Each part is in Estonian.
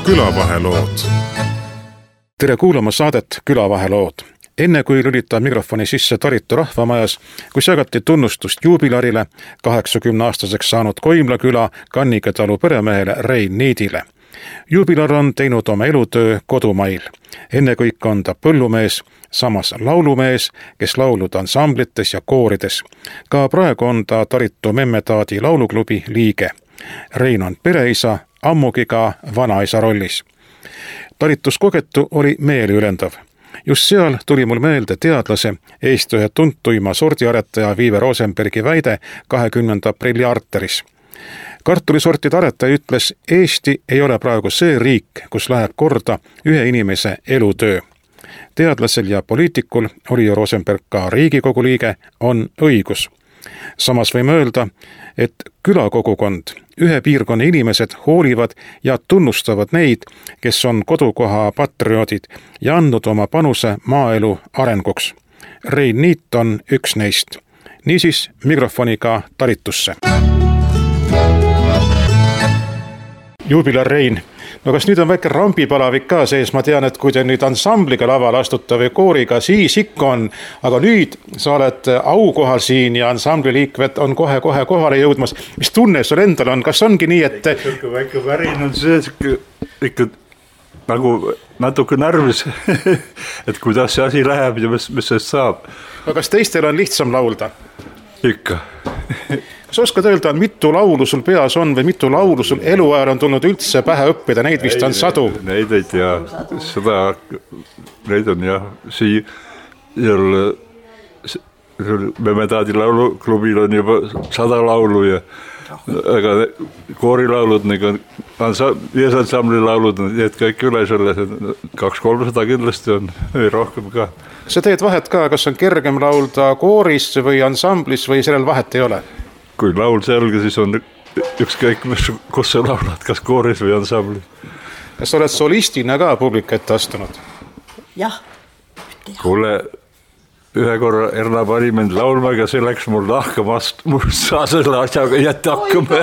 külavahelood. Tere kuulama saadet Külavahelood. Enne kui lülitab mikrofoni sisse Taritu rahvamajas, kus jagati tunnustust juubilarile 80-aastaseks saanud Koimla küla Kannike talu peremehele Rein Niidile. Juubilar on teinud oma elutöö kodumail. Ennekõik on ta põllumees, samas laulumees, kes laulud ansamblites ja koorides. Ka praegu on ta Taritu Memmetaadi lauluklubi liige. Rein on pereisa, ammugi ka vanaisa rollis. Taritus kogetu oli meeliülendav. Just seal tuli mul meelde teadlase, Eesti ühe tuntuima sordiaretaja Viive Rosenbergi väide 20. aprilli Arteris. Kartulisortide aretaja ütles, Eesti ei ole praegu see riik, kus läheb korda ühe inimese elutöö. Teadlasel ja poliitikul oli Rosenberg ka Riigikogu liige, on õigus. Samas võime öelda, et külakogukond, ühe piirkonna inimesed hoolivad ja tunnustavad neid, kes on kodukoha patrioodid ja andnud oma panuse maaelu arenguks. Rein Niit on üks neist. Niisiis mikrofoniga Taritusse. Juubilar Rein, no kas nüüd on väike rambipalavik ka sees? Ma tean, et kui te nüüd ansambliga laval astuta või kooriga, siis ikka on. Aga nüüd sa oled aukohal siin ja ansambli liikmed on kohe kohale jõudmas. Mis tunne sul endal on? Kas ongi nii, et... Väike värin on see, ikka nagu natuke närvis, et kuidas see asi läheb ja mis sellest saab. Aga kas teistel on lihtsam laulda? Ikka. Kas oskad öelda, mitu laulu sul peas on või mitu laulu sul eluajal on tulnud üldse pähe õppida? Neid vist on sadu. Neid ei tea. Neid on jah. Memmetaadi lauluklubil on juba 100 laulu ja aga koorilaulud, ansambli laulud, need kõik üle selle 200-300 kindlasti on rohkem ka. Sa teed vahet ka, kas on kergem laulda kooris või ansamblis või sellel vahet ei ole? Kui laul selge, siis on ükskõik, kus sa laulad, kas kooris või ansambli. Kas oled solistina ka publik ette astunud? Jah. Kuule, ühe korra Erna pani mind laulma, aga see läks mul lahkamast, mul saa selle asjaga jätta hakkama.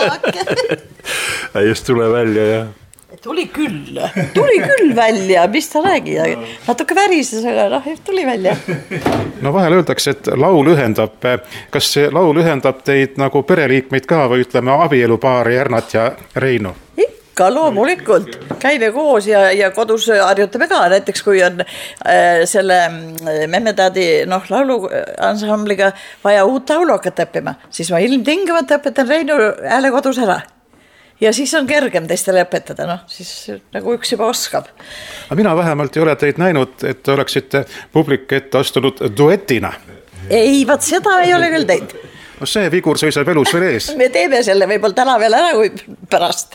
Just tule välja, jah. Tuli küll välja, mis ta räägi, natuke värises, aga tuli välja. No vahel öeldakse, et laul ühendab. Kas see laul ühendab teid nagu pereliikmeid ka või ütleme abielupaari Ernat ja Reinu? Ikka loomulikult, käime koos ja kodus harjutame ka, näiteks kui on selle Memmetaadi lauluansambliga vaja uut laulu hakata õppima, siis ma ilmtingimata õpetan Reinu hääle kodus ära. Ja siis on kergem teistele õpetada, siis nagu üks juba oskab. Mina vähemalt ei ole teid näinud, et oleksite publik ette astunud duetina. Ei, vaat seda ei ole küll teinud. No see vigur seisab elus veel ees. Me teeme selle võib-olla täna veel ära kui pärast.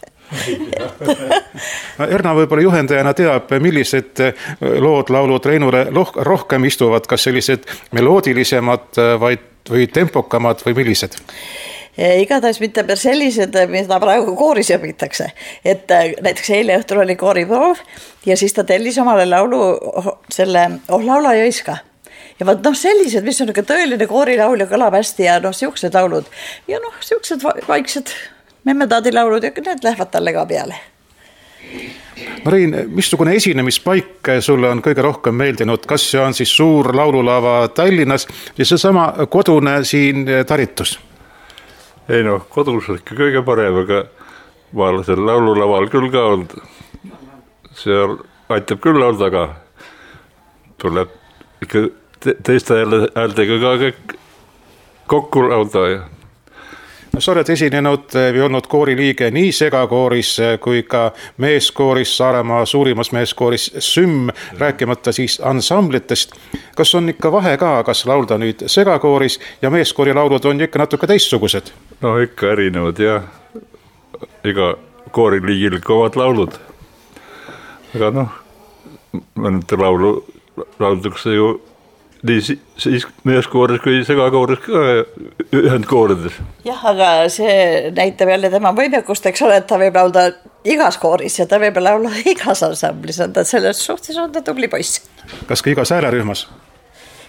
Erna võib-olla juhendajana teab, millised lood, laulud Reinule rohkem istuvad, kas sellised meloodilisemad või tempokamad või millised? Igatahes mitte sellised, mida praegu kooris õpitakse. Et näiteks eile õhtul oli kooriproov ja siis ta tellis omale laulu selle laula ja iska. Ja vaat sellised, mis on tõeline koorilaul ja kõlab hästi ja siuksed laulud. Ja siuksed vaiksed Memmetaadi laulud ja need lähevad talle ka peale. No Rein, missugune esinemispaik sulle on kõige rohkem meeldinud? Kas see on siis suur laululava Tallinnas ja see sama kodune siin Taritus? Ei kodus on ikka kõige parem, aga ma olen seal laululaval küll ka olnud. Seal aitab küll olnud, aga tuleb ikka teiste häältega ka kõik kokku laulda. Sa oled esinenud või olnud kooriliige nii segakooris kui ka meeskooris, Saaremaa suurimas meeskooris Süm, rääkimata siis ansamblitest. Kas on ikka vahe ka, kas laulda nüüd segakooris ja meeskoori laulud on ikka natuke teistsugused? No ikka erinevad ja iga kooriliigil omad laulud. Aga mõnete lauldukse ju nii siis meeskooris kui segakooris ka ühendkoorides. Jah, aga see näitab jälle tema võimekust, eks ole, et ta võib laulda igas kooris ja ta võib laulda igas ansamblis. Selles suhtes on ta tubli poiss. Kas ka igas häälärühmas?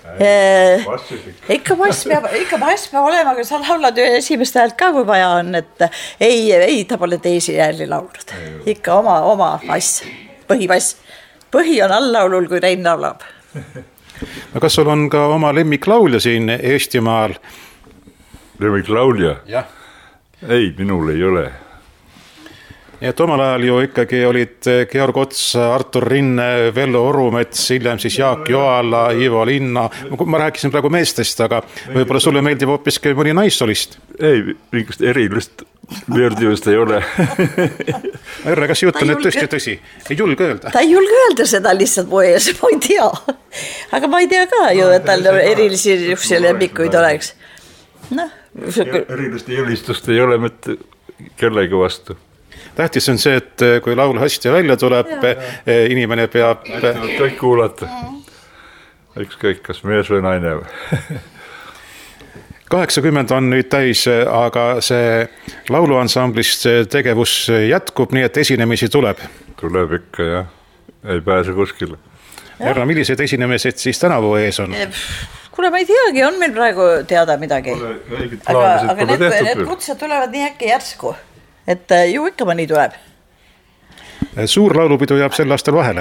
Ikka bass peab olema, aga sa laulad ju esimest häält ka, kui vaja on, et ei, ta pole teisi hääli laulnud. Ikka oma bass, põhibass. Põhi on all-laulul, kui Rein laulab. Kas sul on ka oma lemmiklaulja siin Eestimaal? Lemmiklaulja? Jah. Ei, minul ei ole. Nii et omal ajal ju ikkagi olid Georg Ots, Artur Rinne, Vello Orumets, hiljem siis Jaak Joala, Ivo Linna. Ma rääkisin praegu meestest, aga võib-olla sulle meeldib hoopiski mõni naissolist? Ei, mingust erilist meeldivust ei ole. Erre, kas jutt on nüüd tõsi? Ei julge öelda? Ta ei julge öelda seda lihtsalt mu ees, ma ei tea. Aga ma ei tea ka ju, et tal erilisi lemmikuid oleks. Erilist eelistust ei ole mitte kellegi vastu. Tähtis on see, et kui laul hästi välja tuleb, inimene peab... Kõik kuulata. Ükskõik, kas mees või naine. 80 on nüüd täis, aga see lauluansamblist tegevus jätkub, nii et esinemisi tuleb. Tuleb ikka, jah. Ei pääse kuskile. Erra, millised esinemised siis tänavu ees on? Kuule, ma ei teagi, on meil praegu teada midagi. Aga need kutsed tulevad nii äkki järsku. Et ju ikka mõni tuleb. Suur laulupidu jääb sel aastal vahele?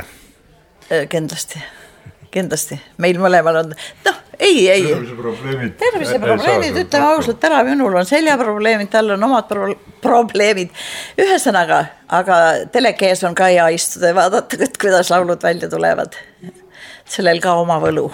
Kindlasti. Meil mõlemal on... ei. Tervise probleemid, ütleme ausalt ära, minul on seljaprobleemid, tal on omad probleemid. Ühesõnaga, aga telekees on ka hea istuda ja vaadata, kuidas laulud välja tulevad. Sellel ka oma võlu.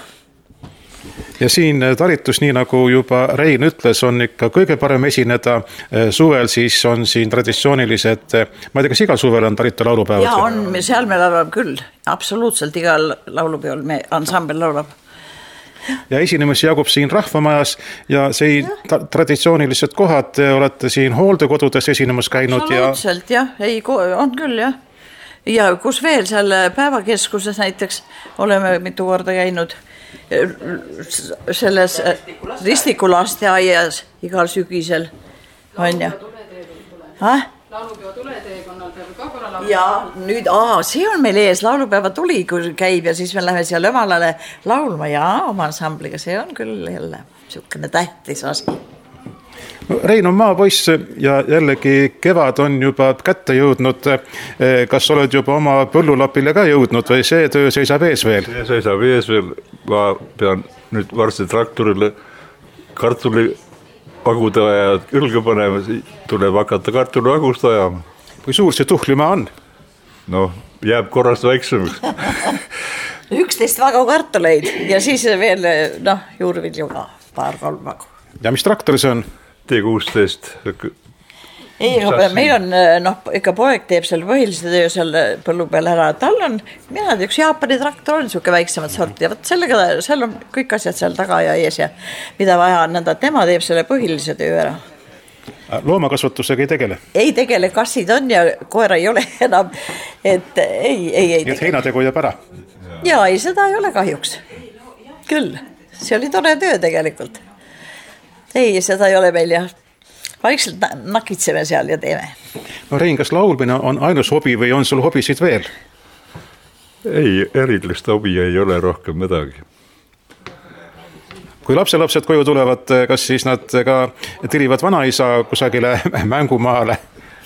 Ja siin taritus, nii nagu juba Rein ütles, on ikka kõige parem esineda. Suvel siis on siin traditsioonilised, ma ei tea, kas igal suvel on taritu laulupäevad? Ja on, seal me laulab küll. Absoluutselt igal laulupeol me ansambel laulab. Ja esinemisi jagub siin Rahvamajas ja see traditsioonilised kohad, olete siin hooldekodudes esinemas käinud. Absoluutselt, jah. Ei, on küll, jah. Ja kus veel seal päevakeskuses näiteks oleme mitu korda käinud selles Ristiku lasteaias igal sügisel on ja laulupäeva tuleteekonnal peab ka korra laulma. Ja nüüd, see on meil ees laulupäeva tuli, kui käib ja siis me läheme seal Ömalale laulma ja oma ansambliga, see on küll jälle niisugune tähtis asi. Rein on maapoiss ja jällegi kevad on juba kätte jõudnud. Kas oled juba oma põllulapile ka jõudnud või see töö seisab ees veel? See seisab ees veel. Ma pean nüüd varsti traktorile kartuli aguda ja külge panema. Tuleb hakata kartuli agust ajama. Kui suur see Tuhlimaa on? No, jääb korrast väiksemaks. 11 vagu kartuleid ja siis veel juurvilju ka paar-kolm vagu. Ja mis traktor see on? T16. Ei, meil on, ikka poeg teeb seal põhilise töö seal põllu peal ära. Tal on, mina üks Jaapani traktor on niisugune väiksemad sorti ja võt sellega, seal on kõik asjad seal taga ja ees ja mida vaja on nõnda, tema teeb selle põhilise töö ära. Loomakasvatusega ei tegele? Ei tegele, kassid on ja koera ei ole enam, et ei tegele. Et heinategu jääb ära? Jaa, ei, seda ei ole kahjuks. Küll, see oli tore töö tegelikult. Ei, seda ei ole meil ja vaikselt nakitseme seal ja teeme. No Rein, kas laulmine on ainus hobi või on sul hobisid veel? Ei, erilist hobi ei ole rohkem midagi. Kui lapselapsed koju tulevad, kas siis nad ka tirivad vanaisa kusagile mängumaale?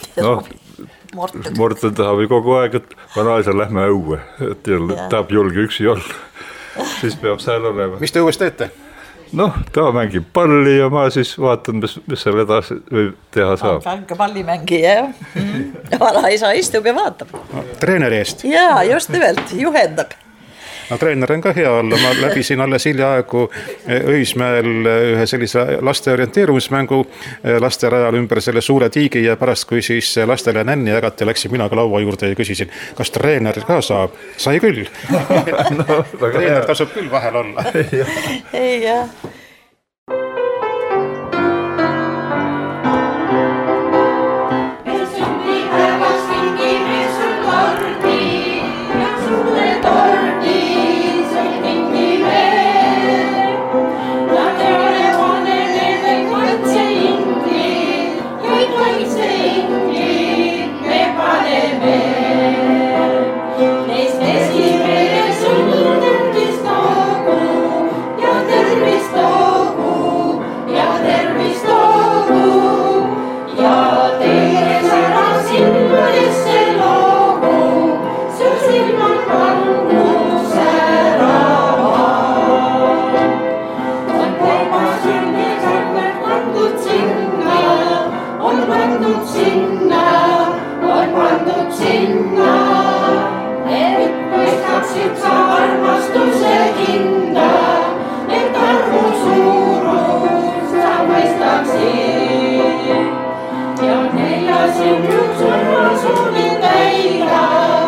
Morten tahab kogu aeg, et vanaisa lähme õue, et tahab julge üksi olla. Siis peab seal olema. Mis te õues teete? Ta mängib palli ja ma siis vaatan, mis seal edasi teha saab. Kanka pallimängija, vanaisa istub ja vaatab. Treeneri eest? Jaa, just nimelt, juhendab. Treener on ka hea olla, ma läbisin alles hiljaaegu Öismäel ühe sellise laste orienteerumismängu lasterajal ümber selle suure tiigi ja pärast, kui siis lastele nänni jagati, läksin mina ka laua juurde ja küsisin, kas treener ka saab? Sai küll. Treener tasub küll vahel olla. Ei, jah. pandud sinna, et mõistaksid sa armastuse hinda, et armu suurus sa mõistaksid. Ja neljasin sul soovin täida,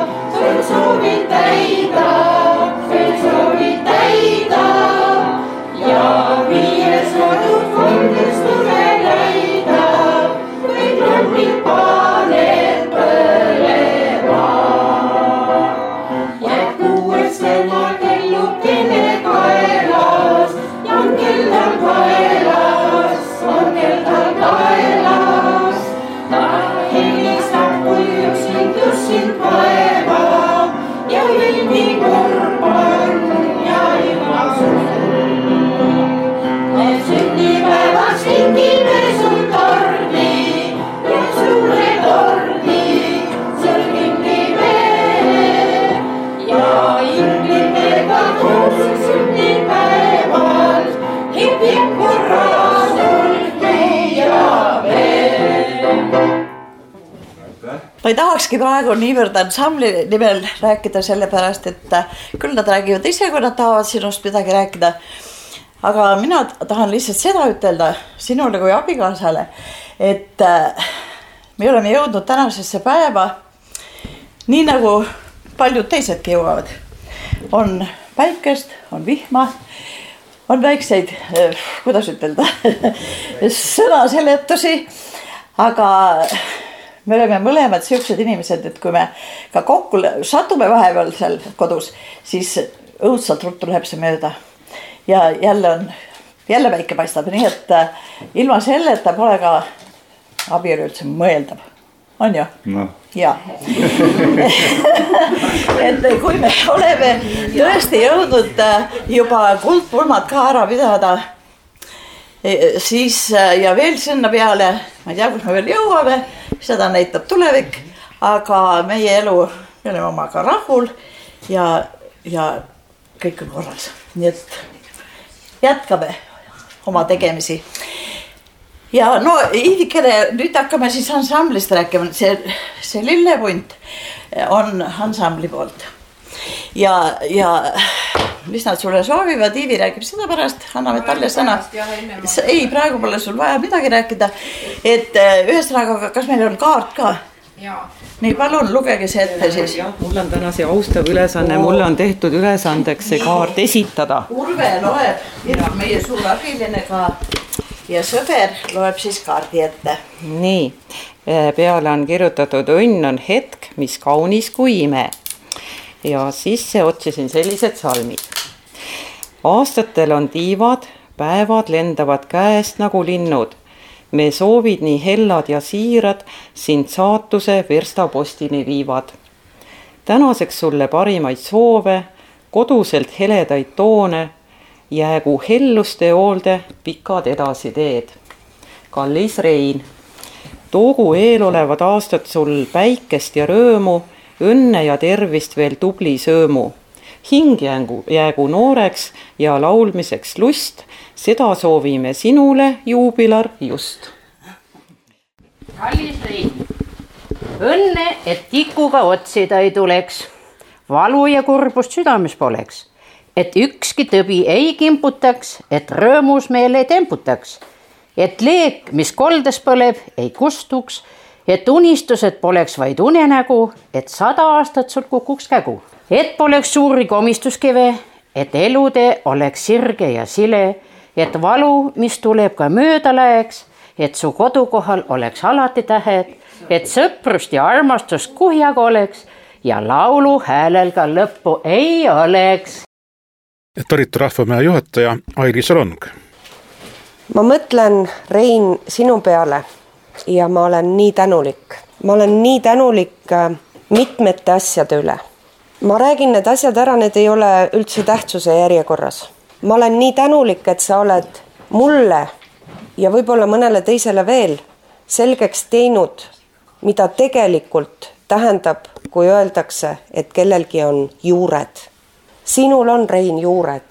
ja viies kodud fondist tule leida, kõik lampid paned põlema. Ja kuues sellal kellukene kaelas, ja on tal kaelas, ta helistab, kui üks lindus sind kaebab, ja ilmi kurban ja ilma sul. Me sünnipäevaks kingime sul tordi ja suure tordi sul kingime. Ja inglitega koos sünnipäeval hip-hip hurraa sul ja veel. Ma ei tahakski praegu niivõrd ansambli nimel rääkida sellepärast, et küll nad räägivad ise, kui nad tahavad sinust midagi rääkida. Aga mina tahan lihtsalt seda ütelda sinule kui abikaasale, et me oleme jõudnud tänasesse päeva, nii nagu paljud teisedki jõuavad. On päikest, on vihma, on väikseid, kuidas ütelda, sõnaseletusi, aga me oleme mõlemad siuksed inimesed, et kui me ka kokku satume vahepeal seal kodus, siis õudselt ruttu läheb see mööda. Ja jälle päike paistab, nii et ilma selleta pole ka abielu üldse mõeldav. On ju? No. Ja. Et kui me oleme tõesti jõudnud juba kuldpulmad ka ära pidada, siis ja veel sinna peale, ma ei tea, kus me veel jõuame, seda näitab tulevik, aga meie elu, me oleme omaga rahul ja kõik on korras. Nii et jätkame oma tegemisi. Ja no Iivikene, nüüd hakkame siis ansamblist rääkima. See lillepunt on ansambli poolt. Ja mis nad sulle soovivad, Iivi räägib seda pärast, anname talle sõna. Ei, praegu pole sul vaja midagi rääkida. Et ühesõnaga, kas meil on kaart ka? Nii, palun lugege see ette siis. Mul on täna see austav ülesanne, mulle on tehtud ülesandeks see kaart esitada. Urve loeb, meie suur abiline ka ja sõber loeb siis kaardi ette. Nii, peale on kirjutatud õnn on hetk, mis kaunis kui ime. Ja sisse otsisin sellised salmid. Aastatel on tiivad, päevad lendavad käest nagu linnud. Me soovid nii hellad ja siirad sind saatuse verstapostini viivad. Tänaseks sulle parimaid soove, koduselt heledaid toone, jäägu helluste hoolde pikad edasi teed. Kallis Rein, toogu eelolevad aastad sul päikest ja rõõmu, õnne ja tervist veel tubli söömu. Hing jäägu nooreks ja laulmiseks lust, seda soovime sinule, juubilar, just. Kallis Rein, õnne, et tikuga otsida ei tuleks, valu ja kurbust südames poleks, et ükski tõbi ei kimputaks, et rõõmus meel ei temputaks, et leek, mis koldes põleb, ei kustuks, et unistused poleks vaid unenägu, et 100 aastat sul kukuks kägu. Et poleks suuri komistuskive, et elude oleks sirge ja sile, et valu, mis tuleb ka mööda läheks, et su kodukohal oleks alati tähed, et sõprust ja armastust kuhjaga oleks ja laulu häälel ka lõppu ei oleks. Taritu Rahvamaja juhataja Ailis Rong. Ma mõtlen, Rein, sinu peale ja ma olen nii tänulik. Ma olen nii tänulik mitmete asjade üle. Ma räägin need asjad ära, need ei ole üldse tähtsuse järjekorras. Ma olen nii tänulik, et sa oled mulle ja võib-olla mõnele teisele veel selgeks teinud, mida tegelikult tähendab, kui öeldakse, et kellelgi on juured. Sinul on, Rein, juured.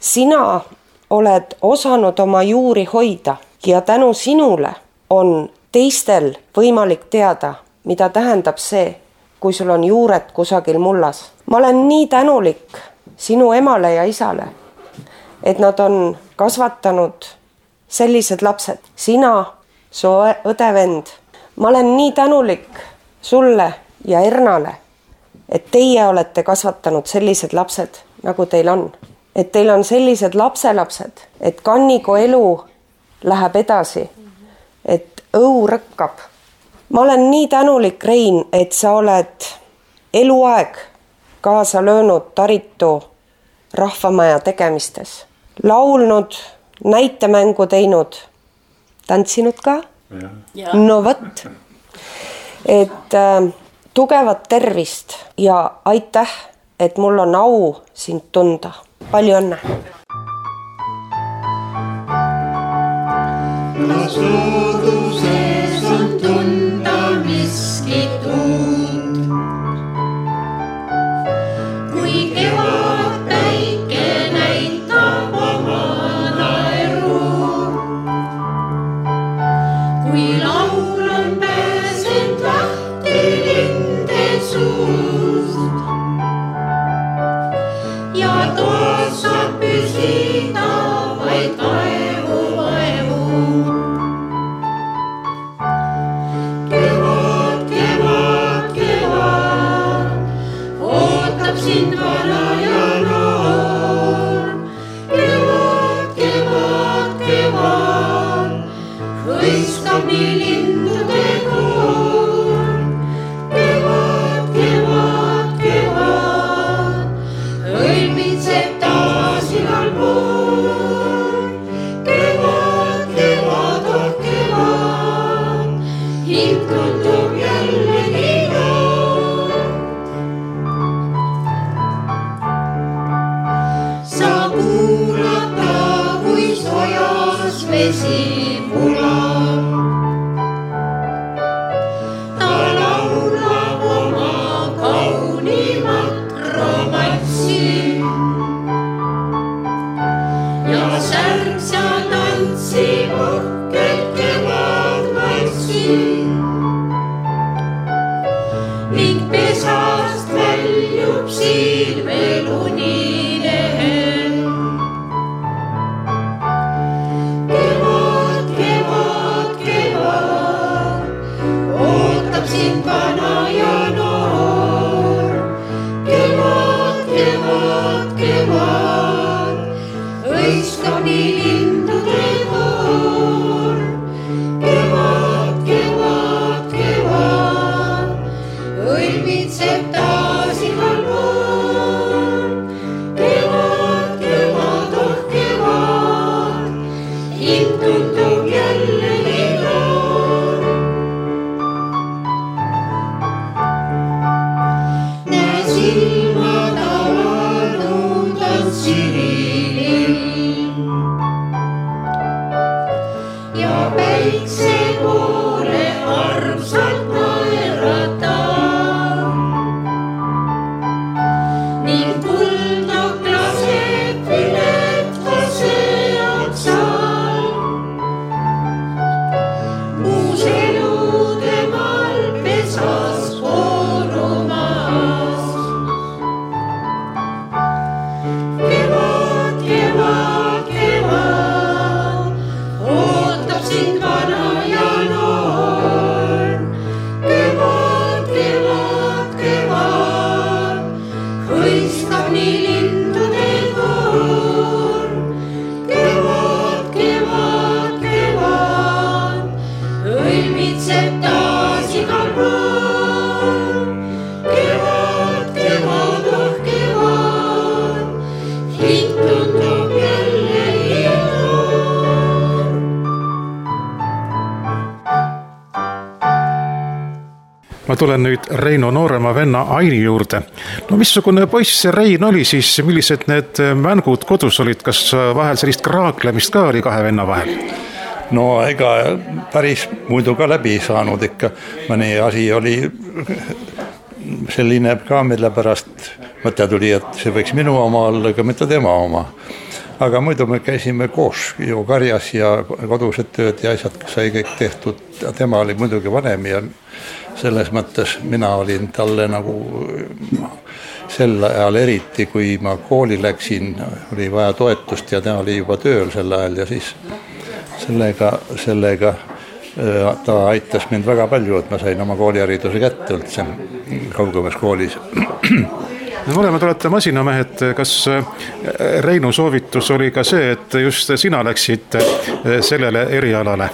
Sina oled osanud oma juuri hoida ja tänu sinule on teistel võimalik teada, mida tähendab see, kui sul on juured kusagil mullas. Ma olen nii tänulik sinu emale ja isale, et nad on kasvatanud sellised lapsed. Sina, su õde-vend. Ma olen nii tänulik sulle ja Ernale, et teie olete kasvatanud sellised lapsed, nagu teil on. Et teil on sellised lapselapsed, et Kanniko elu läheb edasi, et õu rõkkab. Ma olen nii tänulik, Rein, et sa oled eluaeg kaasa löönud Taritu rahvamaja tegemistes. Laulnud, näitemängu teinud, tantsinud ka? Ja. No võt. Et tugevat tervist ja aitäh, et mul on au sind tunda. Palju õnne! Las looduses on tunda miskit uut. Kui kevad päike näitab oma naeru, kui laul on pääsend lahti linde suust ja toas saab püsida vaid vaevu. Sind vana ja noor, kevad, hõiskab nii lindude koor. Kevad, õilmitseb taas igal pool. Kevad, oh kevad, hing tundub jällegi noor. Sa kuulata, kui sojas vesi pulab. Ta laulab oma kaunimat romanssi ja särks ja tantsib uhkelt kevadmarssi ning pesast väljub siin veel unilehel. Sind vana ja noor, kevad, hõiskab nii lindude koor. Kevad, õilmitseb taas igal pool. Kevad, oh kevad, hing tundub jällegi noor. Silmad avanud on sinilinn ja päikse poole armsalt naerata ning kuldnokk laseb viletase otsal. Uus elu temal pesas koorumas. Kevad, ootab sind vana ja noor. Kevad, hõiskab nii lindude koor. Kevad, õilmitseb taas igal pool. Kevad, oh kevad, hing tundub jällegi noor. Ma tulen nüüd Reino noorema venna Aini juurde. No missugune poiss see Rein oli siis, millised need mängud kodus olid, kas vahel sellist kraaklemist ka oli kahe venna vahel? No ega päris muidu ka läbi saanud ikka, mõni asi oli selline ka, mille pärast mõte tuli, et see võiks minu oma olla, aga mitte tema oma. aga muidu me käisime koos ju karjas ja kodused tööd ja asjad sai kõik tehtud. Tema oli muidugi vanem ja selles mõttes mina olin talle nagu sel ajal eriti, kui ma kooli läksin, oli vaja toetust ja tema oli juba tööl sel ajal ja siis sellega ta aitas mind väga palju, et ma sain oma koolihariduse kätte üldse kaugemas koolis. Mõlemad olete masinamehed, kas Reinu soovitus oli ka see, et just sina läksid sellele erialale?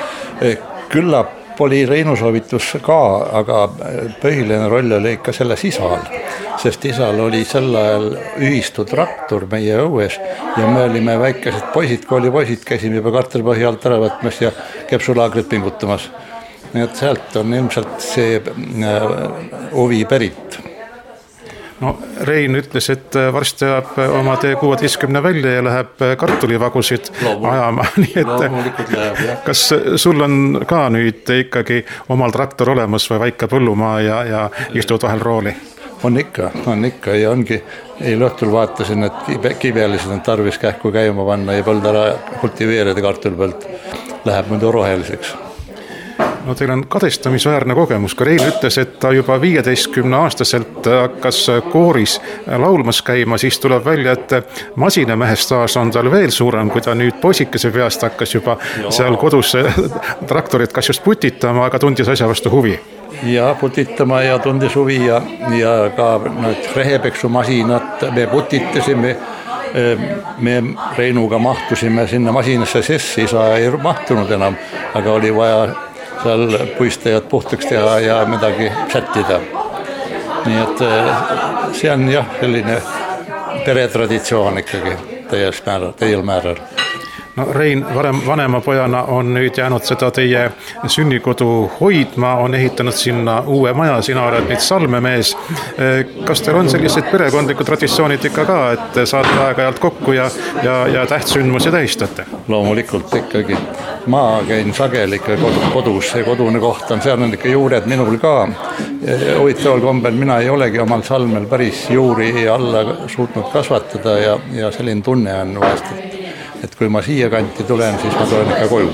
Küllap oli Reinu soovitus ka, aga põhiline roll oli ikka selles isal, sest isal oli sel ajal ühistu traktor meie õues ja me olime väikesed poisid, koolipoisid, käisime juba kartelpõhi alt ära võtmas ja kepsulaagrit pingutamas. Nii et sealt on ilmselt see huvi pärit. No, Rein ütles, et varsti ajab oma T16 välja ja läheb kartulivagusid ajama. Nii et kas sul on ka nüüd ikkagi omal traktor olemas või väike põllumaa ja istud vahel rooli? On ikka ja ongi. Eile õhtul vaatasin, et kivelised on tarvis kähku käima panna ja põld ära kultiveerida kartulipõld. Läheb muidu roheliseks. No teil on kadestamisväärne kogemus. Ka Rein ütles, et ta juba 15-aastaselt hakkas kooris laulmas käima, siis tuleb välja, et masinamehest taas on tal veel suurem, kui ta nüüd poisikese peast hakkas juba seal kodus traktorit kas just putitama, aga tundis asja vastu huvi. Ja putitama ja tundis huvi ja ka nüüd rehepeksumasinat me putitasime. Me Reinuga mahtusime sinna masinasse sisse, isa ei mahtunud enam, aga oli vaja seal puistajad puhtaks teha ja midagi sättida. Nii et see on jah, selline peretraditsioon ikkagi täiel määral. No, Rein vanema pojana on nüüd jäänud seda teie sünnikodu hoidma, on ehitanud sinna uue maja, sina oled nüüd salmemees. Kas teil on sellised perekondlikud traditsioonid ikka ka, et saate aeg-ajalt kokku ja tähtsündmusi tähistate? Loomulikult ikkagi. Ma käin sagel ikka kodus, see kodune koht on, seal on ikka juured minul ka. Huvitaval kombel mina ei olegi omal salmel päris juuri alla suutnud kasvatada ja selline tunne on vahest, et kui ma siia kanti tulen, siis ma tulen ikka koju.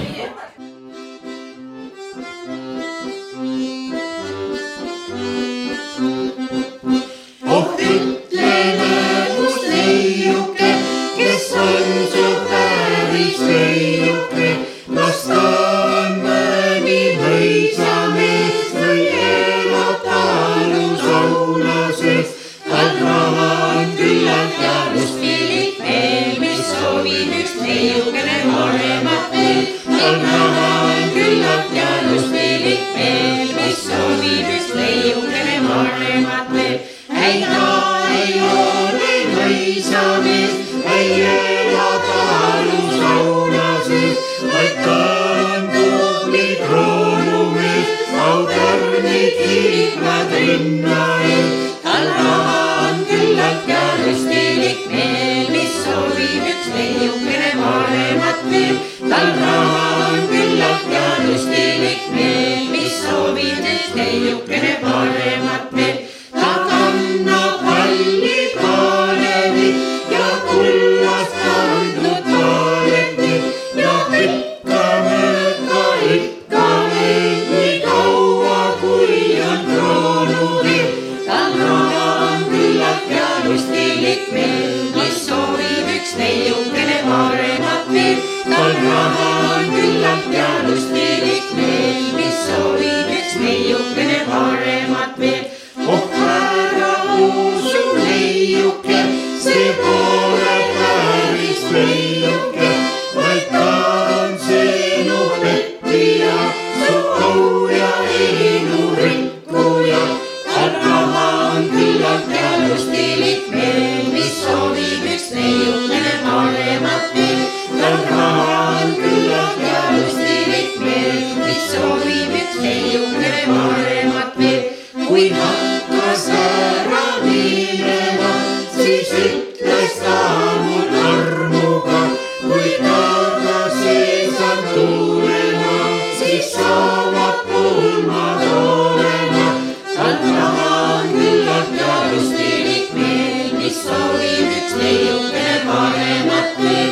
Soovib üks leiukene paremat veel.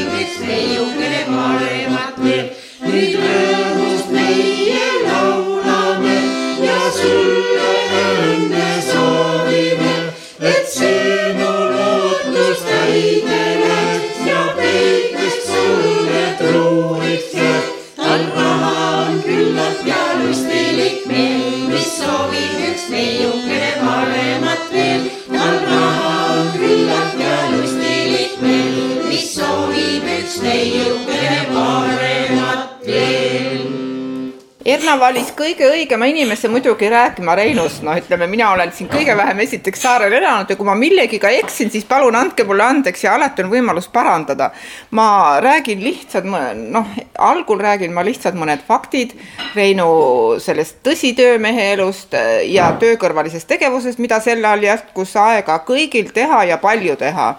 soovib üks neiukene paremat veel. Nüüd rõõmust meie laulame ja sulle õnne soovime, et sinu lootus täide läheks ja peiteks sulle truuiks jääb. Tal raha on küllalt ja lustilik meel, mis soovib üks neiukene paremat veel. Tal raha on küllalt ja lustilik meel, mis soovib üks neiukene paremat veel. Erna valis kõige õigema inimese muidugi rääkima Reinust, ütleme, mina olen siin kõige vähem esiteks saarel elanud ja kui ma millegiga eksin, siis palun andke mulle andeks ja alati on võimalus parandada. Ma räägin lihtsalt, algul räägin ma lihtsalt mõned faktid Reinu sellest tõsitöömehe elust ja töökõrvalisest tegevusest, mida sel ajal jätkus aega kõigil teha ja palju teha.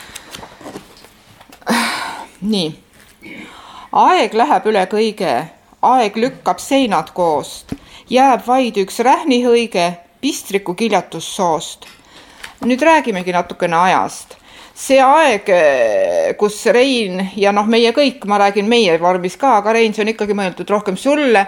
Nii, aeg läheb üle kõige. Aeg lükkab seinad koost, jääb vaid üks rähnihõige, pistriku kiljatus soost. Nüüd räägimegi natukene ajast. See aeg, kus Rein ja meie kõik, ma räägin meie vormis ka, aga Rein, see on ikkagi mõeldud rohkem sulle.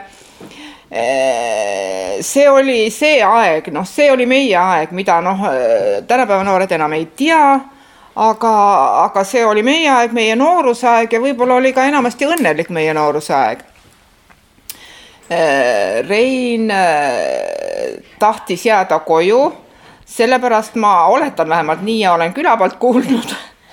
See oli see aeg, see oli meie aeg, mida tänapäeva noored enam ei tea, aga see oli meie aeg, meie noorusaeg ja võib-olla oli ka enamasti õnnelik meie noorusaeg. Rein tahtis jääda koju, sellepärast ma oletan vähemalt nii ja olen külapalt kuulnud,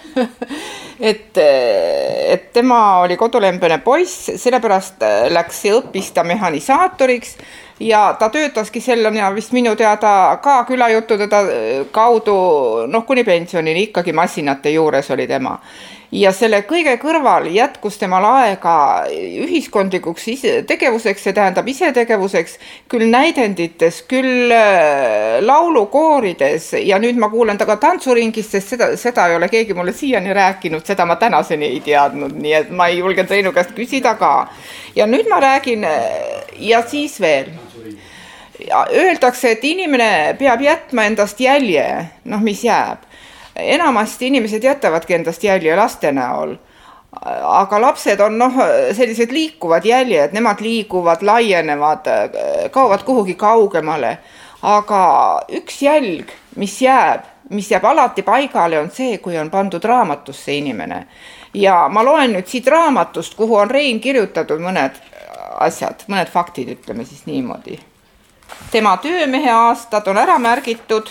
et tema oli kodulembene poiss, sellepärast läks ja õppis ta mehanisaatoriks ja ta töötaski sellena vist minu teada ka külajuttude kaudu, kuni pensionini ikkagi masinate juures oli tema. Ja selle kõige kõrval jätkus temal aega ühiskondlikuks tegevuseks, see tähendab isetegevuseks, küll näidendites, küll laulukoorides ja nüüd ma kuulen ta ka tantsuringist, sest seda ei ole keegi mulle siiani rääkinud, seda ma tänaseni ei teadnud, nii et ma ei julgenud Reinu käest küsida ka. Ja nüüd ma räägin ja siis veel. Öeldakse, et inimene peab jätma endast jälje, mis jääb. Enamasti inimesed jätavadki endast jälje laste näol, aga lapsed on sellised liikuvad jäljed, nemad liiguvad, laienevad, kaovad kuhugi kaugemale, aga üks jälg, mis jääb alati paigale, on see, kui on pandud raamatusse inimene. Ja ma loen nüüd siit raamatust, kuhu on Rein kirjutatud mõned asjad, mõned faktid, ütleme siis niimoodi. Tema töömehe aastad on ära märgitud.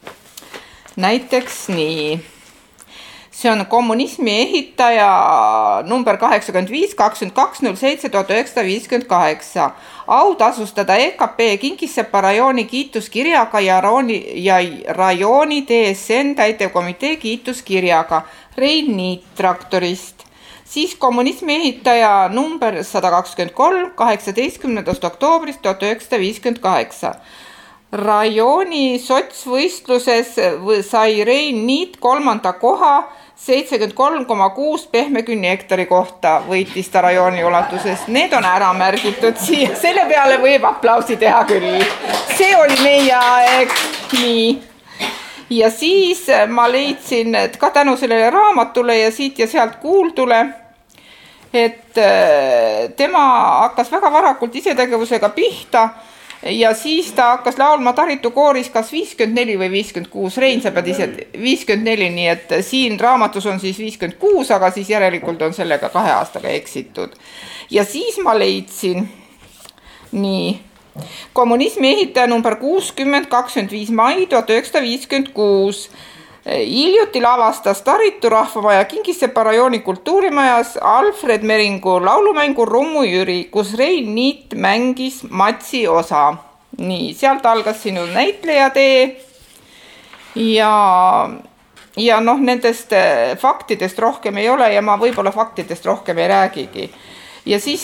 Näiteks nii, see on kommunismi ehitaja number 85 22 07 1958. Au tasustada EKP Kingissepa rajooni kiituskirjaga ja rajooni DSN täitevkomitee kiituskirjaga Rein Niit traktorist. Siis kommunismi ehitaja number 123 18. oktoobrist 1958. Rajooni sotsvõistluses sai Rein Niit 3. koha 73,6 pehmekünni hektari kohta võitis ta rajooni ulatuses. Need on ära märgitud siia, selle peale võib aplausi teha küll. See oli meie aeg. Nii. Ja siis ma leidsin ka tänu sellele raamatule ja siit ja sealt kuuldule, et tema hakkas väga varakult isetegevusega pihta ja siis ta hakkas laulma Taritu kooris kas 54 või 56. Rein, sa pead ise 54, nii et siin raamatus on siis 56, aga siis järelikult on sellega 2 aastaga eksitud. Ja siis ma leidsin nii kommunismi ehitaja number 60 25 mai 1956. Hiljuti lavastas Taritu rahvamaja Kingissepa rajooni kultuurimajas Alfred Meringu laulumängu Rummu Jüri, kus Rein Niit mängis Matsi osa. Nii, sealt algas sinu näitlejatee ja nendest faktidest rohkem ei ole ja ma võib-olla faktidest rohkem ei räägigi. Ja siis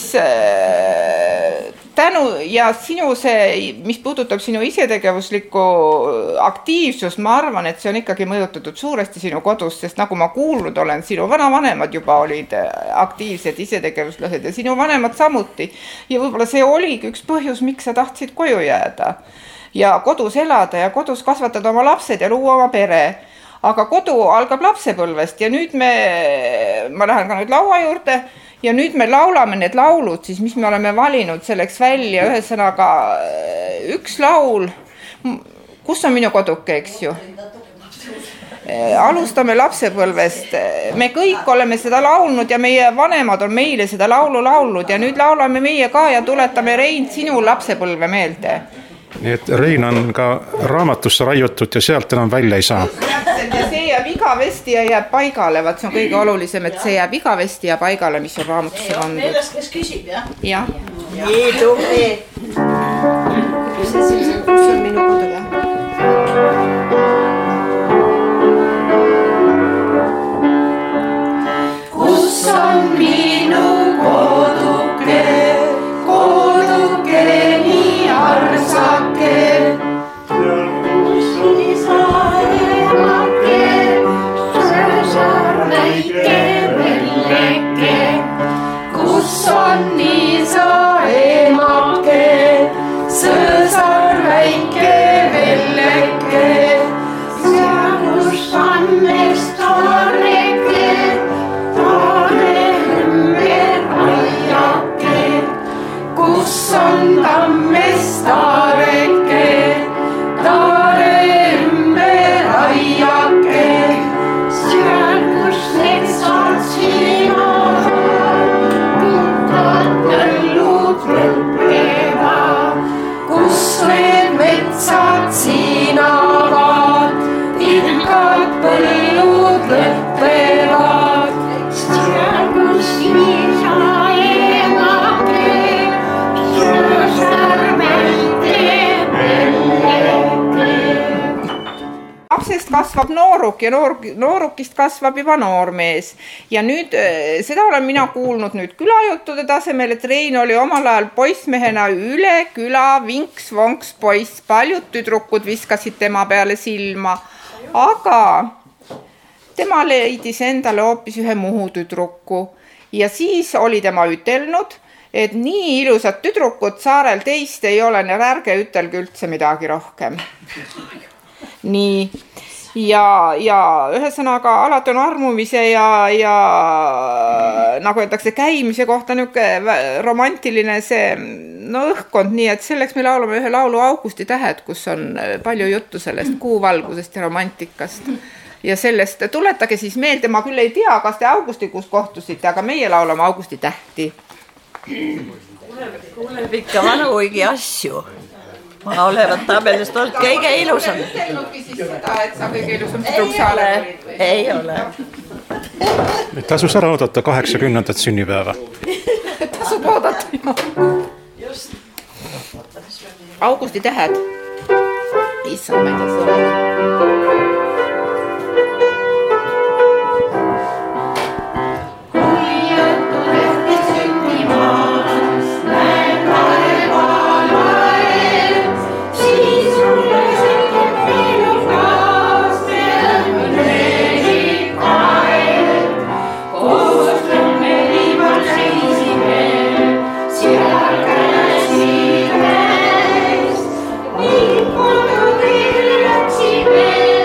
sinu see, mis puudutab sinu isetegevuslikku aktiivsust, ma arvan, et see on ikkagi mõjutatud suuresti sinu kodus, sest nagu ma kuulnud olen, sinu vanavanemad juba olid aktiivsed isetegevuslased ja sinu vanemad samuti. Ja võib-olla see oligi üks põhjus, miks sa tahtsid koju jääda ja kodus elada ja kodus kasvatada oma lapsed ja luua oma pere. aga kodu algab lapsepõlvest ja nüüd ma lähen ka nüüd laua juurde ja nüüd me laulame need laulud, siis mis me oleme valinud selleks välja, ühesõnaga üks laul, kus on minu koduke, eks ju? Alustame lapsepõlvest. Me kõik oleme seda laulnud ja meie vanemad on meile seda laulu laulnud ja nüüd laulame meie ka ja tuletame Rein sinu lapsepõlve meelde. Nii et Rein on ka raamatusse raiutud ja sealt enam välja ei saa. Ja see jääb igavesti ja jääb paigale, vaat see on kõige olulisem, et see jääb igavesti ja paigale, mis on raamatusse pandud. Meeles, kes küsib, jah? Jah. Nii, tubli. Kus on minu koduke? Kus on minu koduke, koduke nii arsake? Kus isa emake, sõsar väike velleke? Kus on isa emake, sõsar väike velleke? Seal kus on mestareke, kus on tammestareke, taare ümber aiake, seal kus metsad sina, pikad põllud lõppevad, kus need metsad sinavad, pikad põllud lõppevad, seal kus isa emake, lapsest kasvab nooruk ja noorukist kasvab juba noormees ja nüüd seda olen mina kuulnud nüüd külajuttude tasemel, et Rein oli omal ajal poissmehena üle küla vinks-vonks poiss, paljud tüdrukud viskasid tema peale silma, aga tema leidis endale hoopis ühe Muhu tüdruku ja siis oli tema ütelnud, et nii ilusat tüdrukut saarel teist ei ole, ärge ütelge üldse midagi rohkem. Nii, ja ühesõnaga alati on armumise ja nagu öeldakse, käimise kohta niisugune romantiline see õhkkond, nii et selleks me laulame ühe laulu Augusti tähed, kus on palju juttu sellest kuuvalgusest ja romantikast. Ja sellest tuletage siis meelde, ma küll ei tea, kas te augustikuus kohtusite, aga meie laulame Augusti tähti. Kuuleb ikka vanuigi asju. Ma olevat tabelist olnud kõige ilusam. Ütelnudki siis seda, et sa kõige ilusam tüdruk saale olid või? Ei ole. Tasus ära oodata 80. sünnipäeva. Tasub oodata, jah. Augusti tähed. Issand, ma ei tea seda. Kodu läksime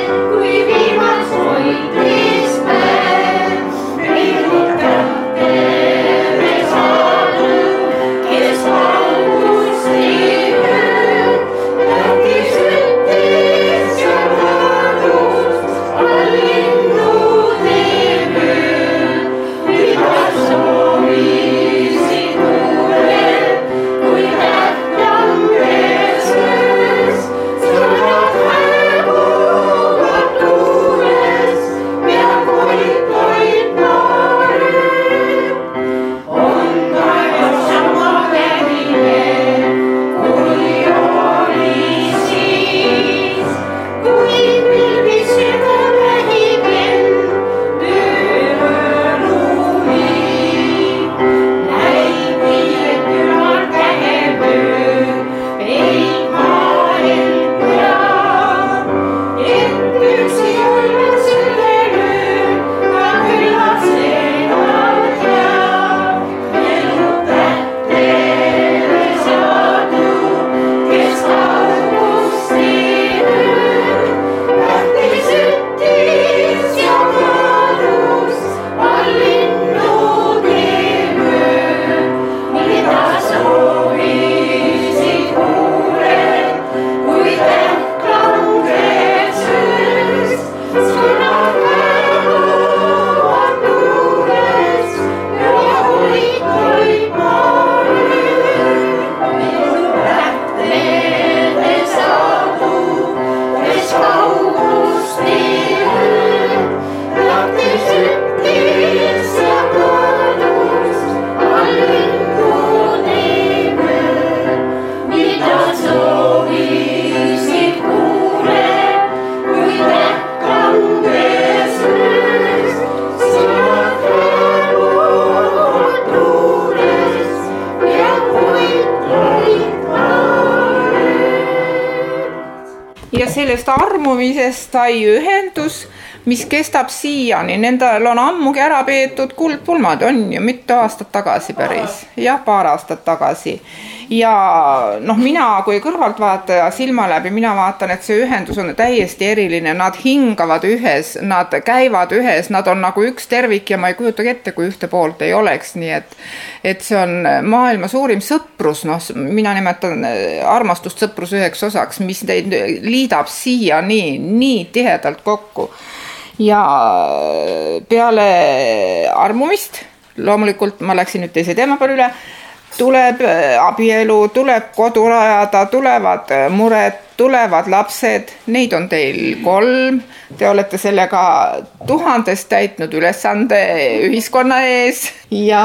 sellest armumisest sai ühendus, mis kestab siiani. Nendel on ammugi ära peetud kuldpulmad, on ju mitu aastat tagasi päris. Jah, paar aastat tagasi. Ja mina kui kõrvaltvaataja silma läbi, mina vaatan, et see ühendus on täiesti eriline. Nad hingavad ühes, nad käivad ühes, nad on nagu üks tervik ja ma ei kujutagi ette, kui ühte poolt ei oleks. Nii et see on maailma suurim sõprus, mina nimetan armastust sõprus üheks osaks, mis neid liidab siia nii tihedalt kokku. Ja peale armumist, loomulikult ma läksin nüüd teise teema peale üle, tuleb abielu, tuleb kodu rajada, tulevad mured, tulevad lapsed, neid on teil 3. Te olete sellega 1000 täitnud ülesande ühiskonna ees ja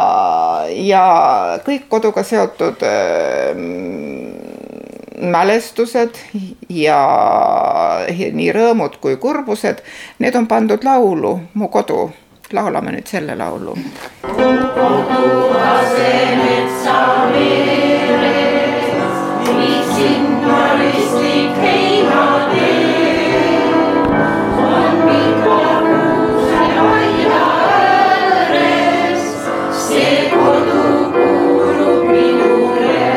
kõik koduga seotud mälestused ja nii rõõmud kui kurbused, need on pandud laulu, Mu kodu. Laulame nüüd selle laulu. Mu kodu asemetsa veres, mis sinna ristlik heinatee, on mika kuuse aia ääres, see kodu kuulub minule.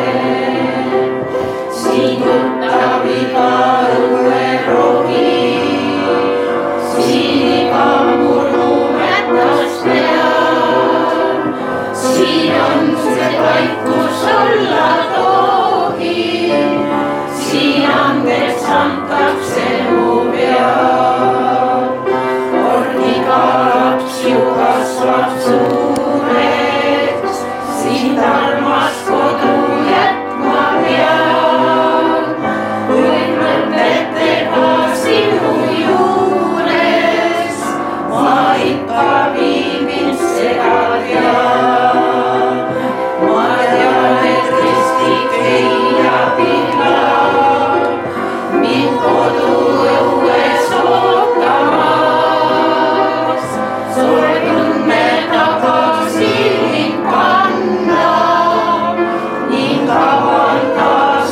Siin tuttav iga õue rogi, siin iga murnu siin on see vaikus olla tohi, siin andeks antakse mu peal. Kord iga laps ju kasvab suureks, siin armas kodu jätma peal. Kuid mõtetega sinu juures, ma ikka viibin seda tean. Ma tean, et ristik heia pillal, mind kodu õues ootamas. Sul tunne tagasi mind panna, ning avan taas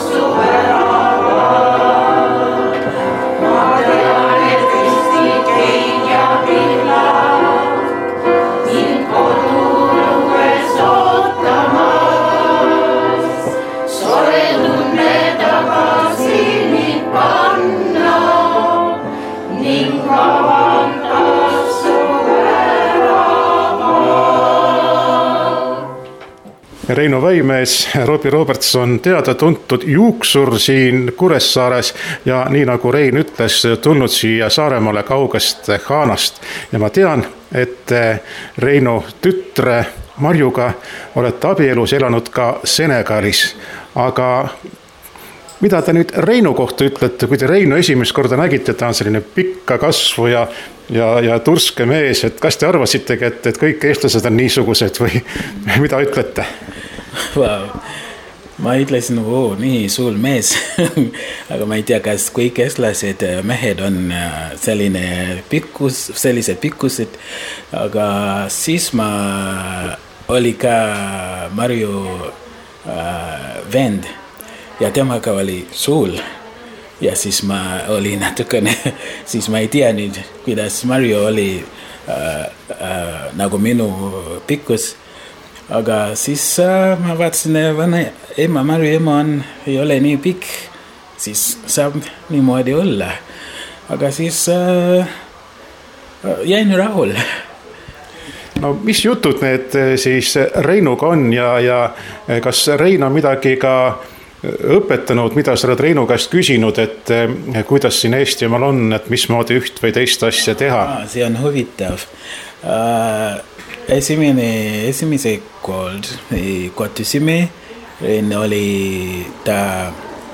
suveravad. Ma tean, et ristik heia pillal, mind kodu õues ootamas. Sore tunne tagasi mind panna, ning avan taas suveravad. Reino Väimees, Robbie Roberts on teada-tuntud juuksur siin Kuressaares ja nii nagu Rein ütles, tulnud siia Saaremaale kaugest Ghanast. Ja ma tean, et Reino tütre Marjuga olete abielus elanud ka Senegalis. Aga mida te nüüd Reinu kohta ütlete, kui te Reinu esimest korda nägite, ta on selline pikka kasvu ja turske mees, et kas te arvasitegi, et kõik eestlased on niisugused või mida ütlete? Ma ütlesin, nii suur mees, aga ma ei tea, kas kõik eestlased mehed on sellised pikkused, aga siis ma oli ka Marju vend ja temaga oli suur ja siis ma oli natukene, siis ma ei tea nüüd, kuidas Marju oli nagu minu pikkus. Aga siis ma vaatasin, ema Marju ema ei ole nii pikk, siis saab niimoodi olla. Aga siis jäin rahul. No mis jutud need siis Reinuga on ja kas Rein on midagi ka õpetanud, mida sa oled Reinu käest küsinud, et kuidas siin Eestimaal on, et mismoodi üht või teist asja teha? See on huvitav. Esimese kord kohtusime, Rein oli, ta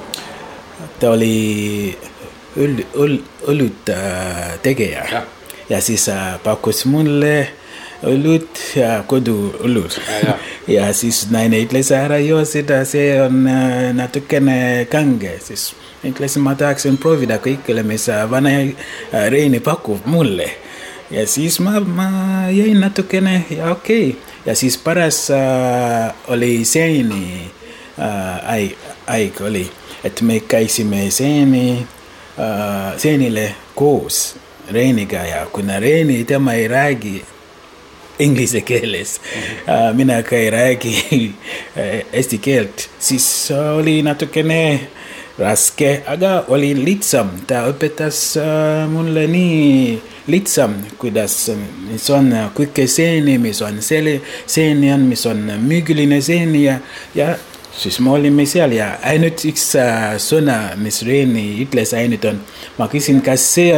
oli õlut tegeja ja siis pakkus mulle õlut ja kodu õlut ja siis naine ütles ära joo seda, see on natukene kange, siis ütlesin, ma tahaksin proovida kõikele, mis vana Reini pakub mulle ja siis ma jäin natukene ja okei. Ja siis pärast oli seeni aeg oli, et me käisime seeni seenile koos Reiniga ja kuna Reini tema ei räägi inglise keeles, mina ka ei räägi eesti keelt, siis oli natukene raske, aga oli lihtsam. Ta õpetas mulle nii lihtsam, kuidas mis on kõike seeni, mis on seeni on, mis on müügiline seeni ja siis me olime seal ja ainult üks sõna, mis Reini ütles ainult on, ma küsin, kas see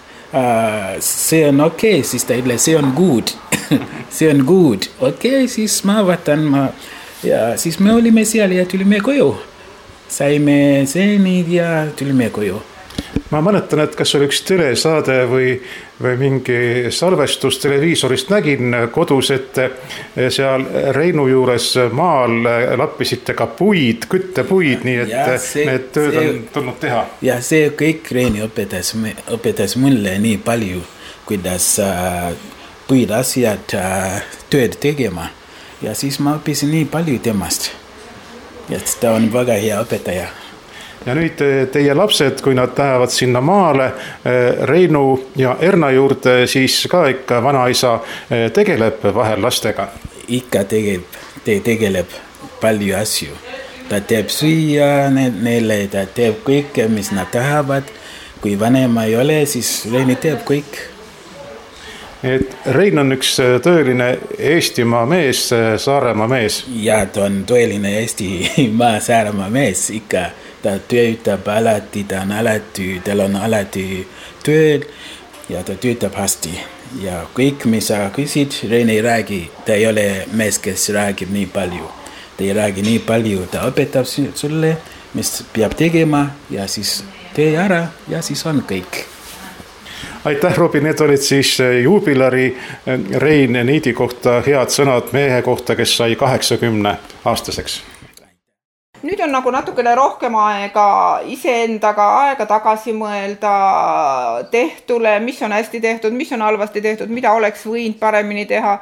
on okei, siis ta ütles, see on good. See on good. Okei, siis ma vaatan ja siis me olime seal ja tulime koju. Saime seenid ja tulime koju. Ma mäletan, et kas oli üks telesaade või mingi salvestus televiisorist nägin kodus, et seal Reinu juures maal lappisite ka puid, küttepuid, nii et need tööd on tulnud teha. Ja see kõik Reini õpetas mulle nii palju, kuidas põhiasjad tööd tegema. Ja siis ma õppisin nii palju temast. Ja ta on väga hea õpetaja. Ja nüüd teie lapsed, kui nad lähevad sinna maale Reinu ja Erna juurde, siis ka ikka vanaisa tegeleb vahel lastega? Ikka tegeleb palju asju. Ta teeb süüa neile, ta teeb kõike, mis nad tahavad. Kui vanema ei ole, siis Reini teeb kõik. Et Rein on üks tõeline Eestimaa mees, Saaremaa mees. Ja, ta on tõeline Eestimaa Saaremaa mees ikka. Ta töötab alati, tal on alati tööl ja ta töötab hästi. Ja kõik, mis sa küsid, Rein ei räägi, ta ei ole mees, kes räägib nii palju. Ta ei räägi nii palju, ta õpetab sulle, mis peab tegema ja siis tee ära ja siis on kõik. Aitäh, Robin, need olid siis juubilari Rein Niidi kohta head sõnad mehe kohta, kes sai 80-aastaseks. Nüüd on nagu natukene rohkem aega iseendaga aega tagasi mõelda tehtule, mis on hästi tehtud, mis on halvasti tehtud, mida oleks võinud paremini teha.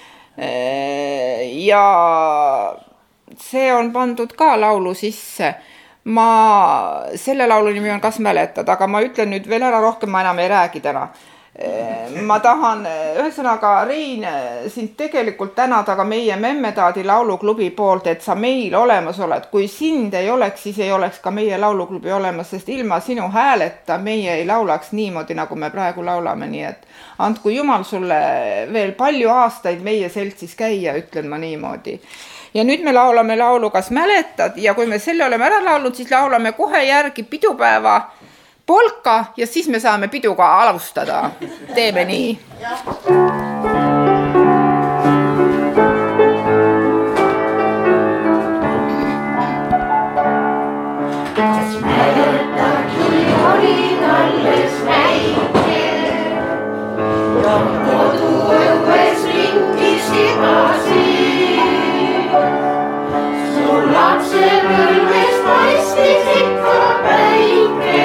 Ja see on pandud ka laulu sisse. Selle laulu nimi on Kas mäletad, aga ma ütlen nüüd veel ära, rohkem ma enam ei räägi täna. Ma tahan ühesõnaga Rein sind tegelikult tänada ka meie Memmetaadi lauluklubi poolt, et sa meil olemas oled. Kui sind ei oleks, siis ei oleks ka meie lauluklubi olemas, sest ilma sinu hääleta meie ei laulaks niimoodi, nagu me praegu laulame. Nii et andku Jumal sulle veel palju aastaid meie seltsis käia, ütlen ma niimoodi. Ja nüüd me laulame laulu Kas mäletad ja kui me selle oleme ära laulnud, siis laulame kohe järgi pidupäeva polka ja siis me saame piduga alustada. Teeme nii. Kas mäletad, kui olin alles väike ja koduõues ringis igasi. Su lapsepõlves paistis ikka päike.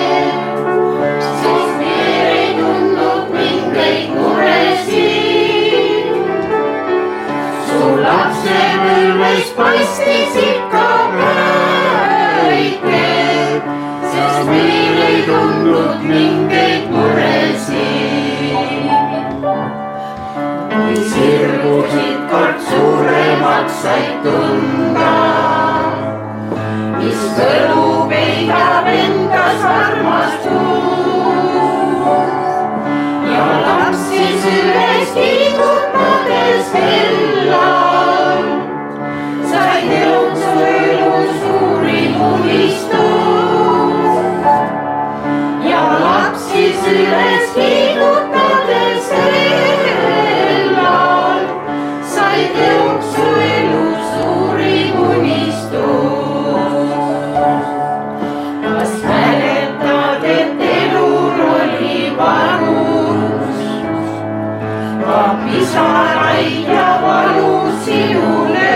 Lapsepõlves paistis ikka päike, sest meil ei tundnud mingeid muresid. Kui sirgusid kord suuremaks said tunda, mis kõlu peidab endas armastus ja lapsi süles liigutades hellal. Said eluksu elu suurim unistus ja lapsi süles liigutades hellal. Said eluksu elu suurim unistus. Kas mäletad, et elul oli vanus, ka pisaraid ja valu sinule?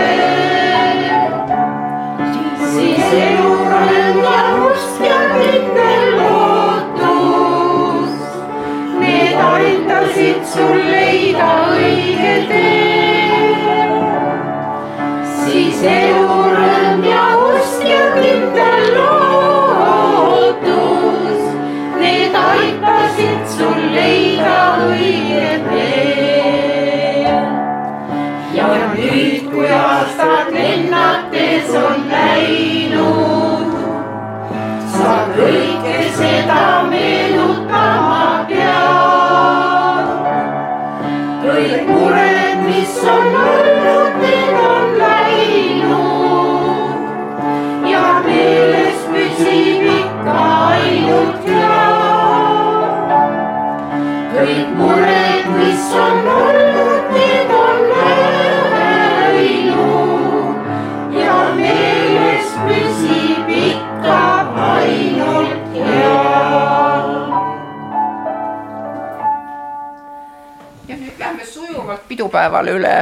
Siis elurõõm ja ust ja kindel lootus, need aitasid sul leida õige tee. Siis elurõõm ja ust ja kindel lootus, leida õige tee. ja nüüd, kui aastad lennates on läinud, sa kõike seda meenutama pead. kõik mured, mis on olnud, need on läinud ja meeles püsib ikka ainult head. kõik mured, mis on olnud, need on läinud ja meeles püsib ikka ainult head. ja nüüd lähme sujuvalt pidupäevale üle.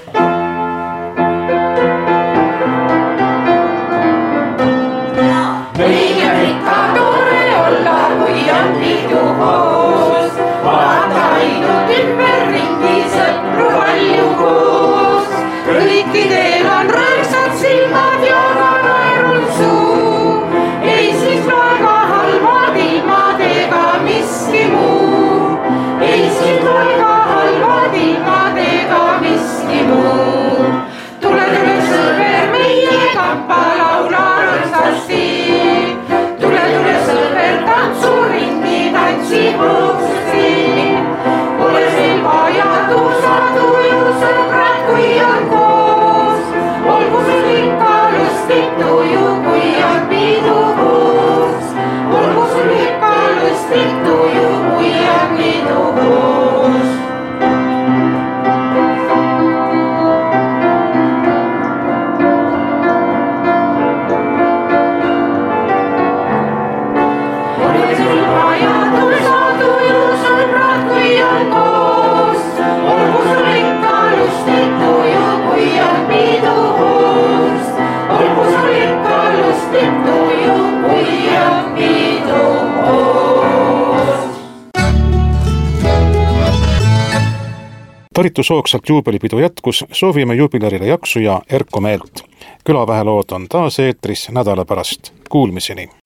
õige ikka tore olla, kui on piduhoos. vaata ainult ümberringi, sõpru palju koos. kõikidel on rõõmsad silmad ja ka naerul suu. ei siis väga halvad ilmad ega miski muu. ei siis väga halvad ilmad ega miski muu. tule sõber meie kampa, laula rõõmsasti. tule sõber tantsuringi, tantsi hoogusti. pole meil vaja tuusa-tuju, sõbrad, kui on koos. olgu sul ikka lustig tuju, kui on piduhoos. olgu sul ikka lustig tuju, kui on piduhoos. Taritu sooksalt juubelipidu jätkus, soovime juubilarile jaksu ja erko meelt. Külavähelood on taas eetris nädala pärast. Kuulmiseni!